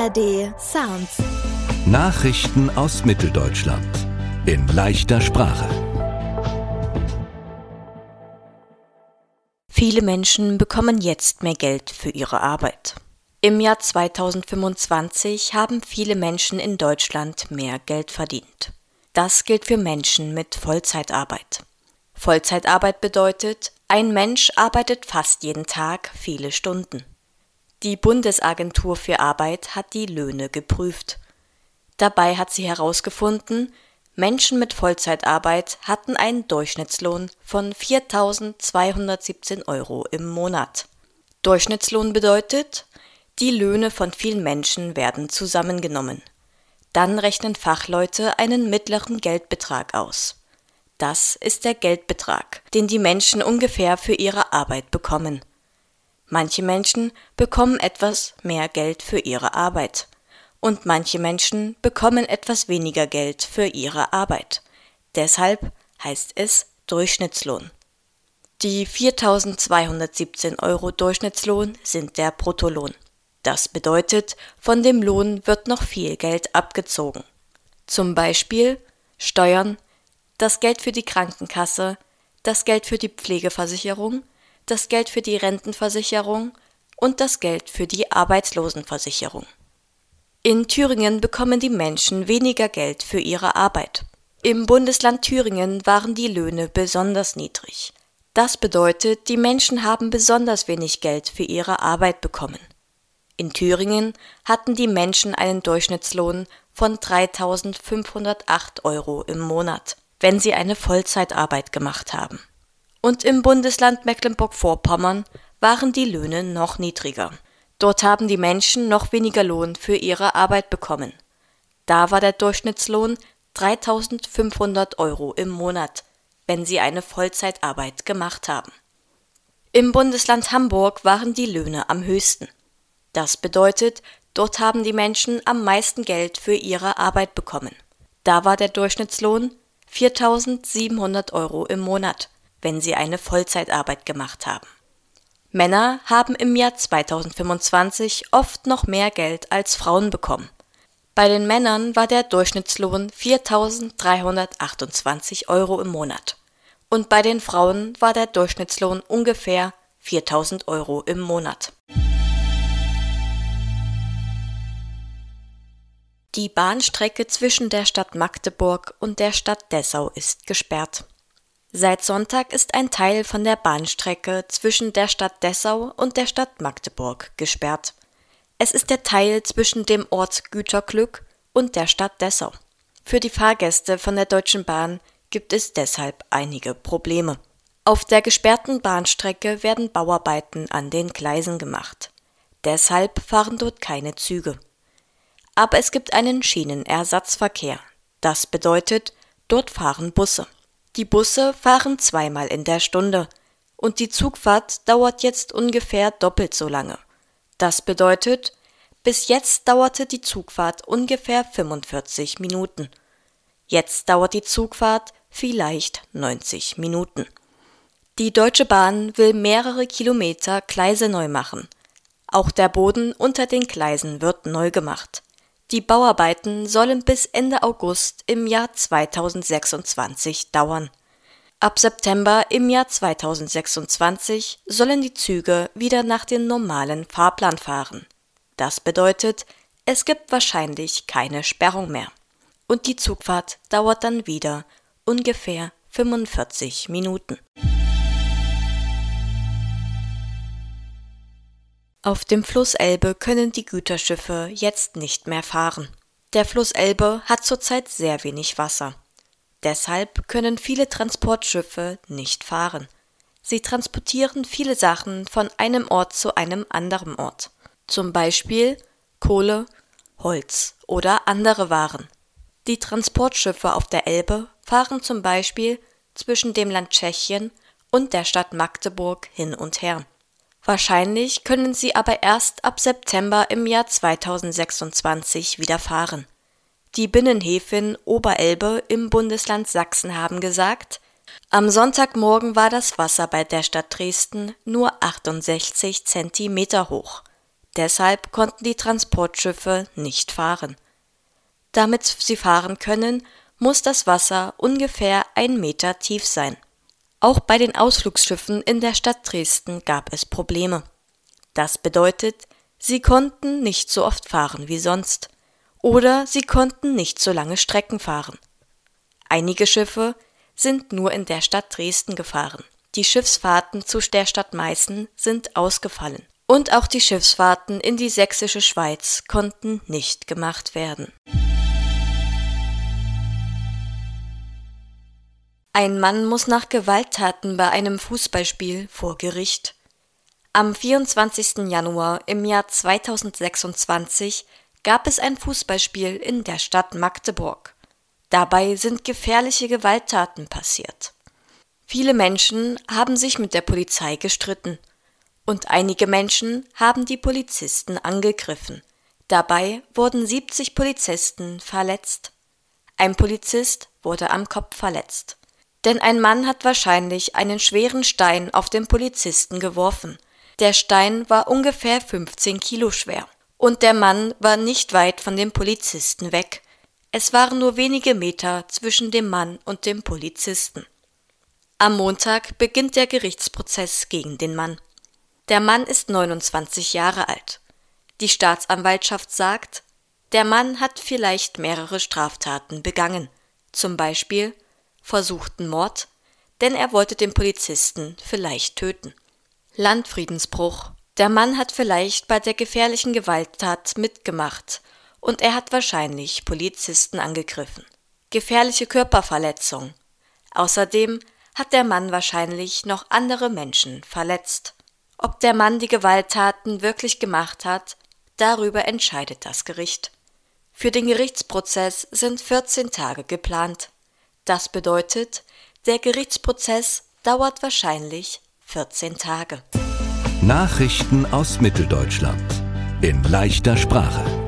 ARD Sounds. Nachrichten aus Mitteldeutschland in leichter Sprache. Viele Menschen bekommen jetzt mehr Geld für ihre Arbeit. Im Jahr 2025 haben viele Menschen in Deutschland mehr Geld verdient. Das gilt für Menschen mit Vollzeitarbeit. Vollzeitarbeit bedeutet, ein Mensch arbeitet fast jeden Tag viele Stunden. Die Bundesagentur für Arbeit hat die Löhne geprüft. Dabei hat sie herausgefunden, Menschen mit Vollzeitarbeit hatten einen Durchschnittslohn von 4.217 € im Monat. Durchschnittslohn bedeutet, die Löhne von vielen Menschen werden zusammengenommen. Dann rechnen Fachleute einen mittleren Geldbetrag aus. Das ist der Geldbetrag, den die Menschen ungefähr für ihre Arbeit bekommen. Manche Menschen bekommen etwas mehr Geld für ihre Arbeit. Und manche Menschen bekommen etwas weniger Geld für ihre Arbeit. Deshalb heißt es Durchschnittslohn. Die 4.217 € Durchschnittslohn sind der Bruttolohn. Das bedeutet, von dem Lohn wird noch viel Geld abgezogen. Zum Beispiel Steuern, das Geld für die Krankenkasse, das Geld für die Pflegeversicherung, das Geld für die Rentenversicherung und das Geld für die Arbeitslosenversicherung. In Thüringen bekommen die Menschen weniger Geld für ihre Arbeit. Im Bundesland Thüringen waren die Löhne besonders niedrig. Das bedeutet, die Menschen haben besonders wenig Geld für ihre Arbeit bekommen. In Thüringen hatten die Menschen einen Durchschnittslohn von 3.508 € im Monat, wenn sie eine Vollzeitarbeit gemacht haben. Und im Bundesland Mecklenburg-Vorpommern waren die Löhne noch niedriger. Dort haben die Menschen noch weniger Lohn für ihre Arbeit bekommen. Da war der Durchschnittslohn 3.500 € im Monat, wenn sie eine Vollzeitarbeit gemacht haben. Im Bundesland Hamburg waren die Löhne am höchsten. Das bedeutet, dort haben die Menschen am meisten Geld für ihre Arbeit bekommen. Da war der Durchschnittslohn 4.700 € im Monat, wenn sie eine Vollzeitarbeit gemacht haben. Männer haben im Jahr 2025 oft noch mehr Geld als Frauen bekommen. Bei den Männern war der Durchschnittslohn 4.328 € im Monat und bei den Frauen war der Durchschnittslohn ungefähr 4.000 € im Monat. Die Bahnstrecke zwischen der Stadt Magdeburg und der Stadt Dessau ist gesperrt. Seit Sonntag ist ein Teil von der Bahnstrecke zwischen der Stadt Dessau und der Stadt Magdeburg gesperrt. Es ist der Teil zwischen dem Ort Güterglück und der Stadt Dessau. Für die Fahrgäste von der Deutschen Bahn gibt es deshalb einige Probleme. Auf der gesperrten Bahnstrecke werden Bauarbeiten an den Gleisen gemacht. Deshalb fahren dort keine Züge. Aber es gibt einen Schienenersatzverkehr. Das bedeutet, dort fahren Busse. Die Busse fahren zweimal in der Stunde und die Zugfahrt dauert jetzt ungefähr doppelt so lange. Das bedeutet, bis jetzt dauerte die Zugfahrt ungefähr 45 Minuten. Jetzt dauert die Zugfahrt vielleicht 90 Minuten. Die Deutsche Bahn will mehrere Kilometer Gleise neu machen. Auch der Boden unter den Gleisen wird neu gemacht. Die Bauarbeiten sollen bis Ende August im Jahr 2026 dauern. Ab September im Jahr 2026 sollen die Züge wieder nach dem normalen Fahrplan fahren. Das bedeutet, es gibt wahrscheinlich keine Sperrung mehr. Und die Zugfahrt dauert dann wieder ungefähr 45 Minuten. Auf dem Fluss Elbe können die Güterschiffe jetzt nicht mehr fahren. Der Fluss Elbe hat zurzeit sehr wenig Wasser. Deshalb können viele Transportschiffe nicht fahren. Sie transportieren viele Sachen von einem Ort zu einem anderen Ort. Zum Beispiel Kohle, Holz oder andere Waren. Die Transportschiffe auf der Elbe fahren zum Beispiel zwischen dem Land Tschechien und der Stadt Magdeburg hin und her. Wahrscheinlich können sie aber erst ab September im Jahr 2026 wieder fahren. Die Binnenhäfen Oberelbe im Bundesland Sachsen haben gesagt, am Sonntagmorgen war das Wasser bei der Stadt Dresden nur 68 Zentimeter hoch. Deshalb konnten die Transportschiffe nicht fahren. Damit sie fahren können, muss das Wasser ungefähr 1 Meter tief sein. Auch bei den Ausflugsschiffen in der Stadt Dresden gab es Probleme. Das bedeutet, sie konnten nicht so oft fahren wie sonst oder sie konnten nicht so lange Strecken fahren. Einige Schiffe sind nur in der Stadt Dresden gefahren. Die Schiffsfahrten zu der Stadt Meißen sind ausgefallen. Und auch die Schiffsfahrten in die sächsische Schweiz konnten nicht gemacht werden. Ein Mann muss nach Gewalttaten bei einem Fußballspiel vor Gericht. Am 24. Januar im Jahr 2026 gab es ein Fußballspiel in der Stadt Magdeburg. Dabei sind gefährliche Gewalttaten passiert. Viele Menschen haben sich mit der Polizei gestritten und einige Menschen haben die Polizisten angegriffen. Dabei wurden 70 Polizisten verletzt. Ein Polizist wurde am Kopf verletzt. Denn ein Mann hat wahrscheinlich einen schweren Stein auf den Polizisten geworfen. Der Stein war ungefähr 15 Kilo schwer. Und der Mann war nicht weit von dem Polizisten weg. Es waren nur wenige Meter zwischen dem Mann und dem Polizisten. Am Montag beginnt der Gerichtsprozess gegen den Mann. Der Mann ist 29 Jahre alt. Die Staatsanwaltschaft sagt, der Mann hat vielleicht mehrere Straftaten begangen, zum Beispiel versuchten Mord, denn er wollte den Polizisten vielleicht töten. Landfriedensbruch. Der Mann hat vielleicht bei der gefährlichen Gewalttat mitgemacht und er hat wahrscheinlich Polizisten angegriffen. Gefährliche Körperverletzung. Außerdem hat der Mann wahrscheinlich noch andere Menschen verletzt. Ob der Mann die Gewalttaten wirklich gemacht hat, darüber entscheidet das Gericht. Für den Gerichtsprozess sind 14 Tage geplant. Das bedeutet, der Gerichtsprozess dauert wahrscheinlich 14 Tage. Nachrichten aus Mitteldeutschland in leichter Sprache.